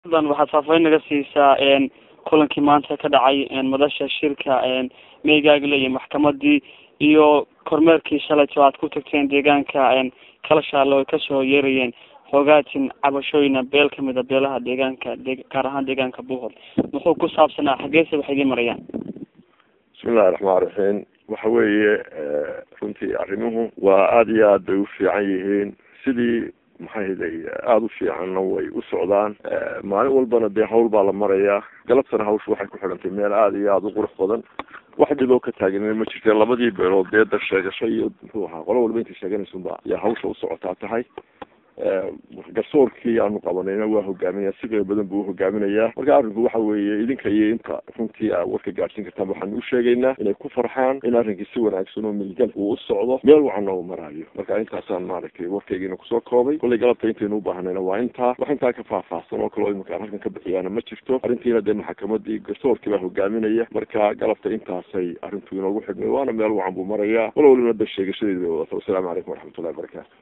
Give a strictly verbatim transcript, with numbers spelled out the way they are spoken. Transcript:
dan waxaad faahfaahin naga siisaa kulankii maanta ka dhacay madasha shirka meygaagle iyo maxkamadii iyo kormeerkii shalayto aad ku tagteen deegaanka kala shaalo ay kasoo yeerayeen hogaatin cabashooyina beel kamida beelaha deegaanka gaar ahaan deegaanka Buuhood muxuu ku saabsanaa xageesa waxay marayaan? bismillahi raxmaani raxiim. waxa weeye runtii arrimuhu waa aada iyo aad bay u fiican yihiin sidii maxay haday aada u fiicanna way u socdaan maalin walbana dee hawl baa la marayaa galabtana hawsha waxay ku xidhantay meel aada iyo aada u qurux badan wax dhiboo ka taagan ma jirte labadii beelood dee dar sheegasho iyo muxuu ahaa qolo walba intay sheeganaysunba yaa hawsha u socotaa tahay garsoorkii aanu qabanayna waa hogaaminaya si qeyb badan buu hogaaminayaa marka arrinku waxa weeye idinka iyo inta runtii aa warka gaadhsiin kartaan waxaanu u sheegaynaa inay ku farxaan in arrinkii si wanaagsan oo milgal uu u socdo meel wacan oo maraayo marka intaasaan maaragtay warkaygiina kusoo koobay kollay galabta intaynu u baahanayna waa intaa wax intaa ka faahfaahsan oo kaleo iminkaan halkan ka bixiyaana ma jirto arrintiina dee maxakamadii garsoorkii baa hogaaminaya marka galabta intaasay arrintu inoogu xidhnay waana meel wacan buu marayaa walo walina da sheegashadeeda bay wadato. wasalaamu calaykum waraxmatullahi wabarakaatu.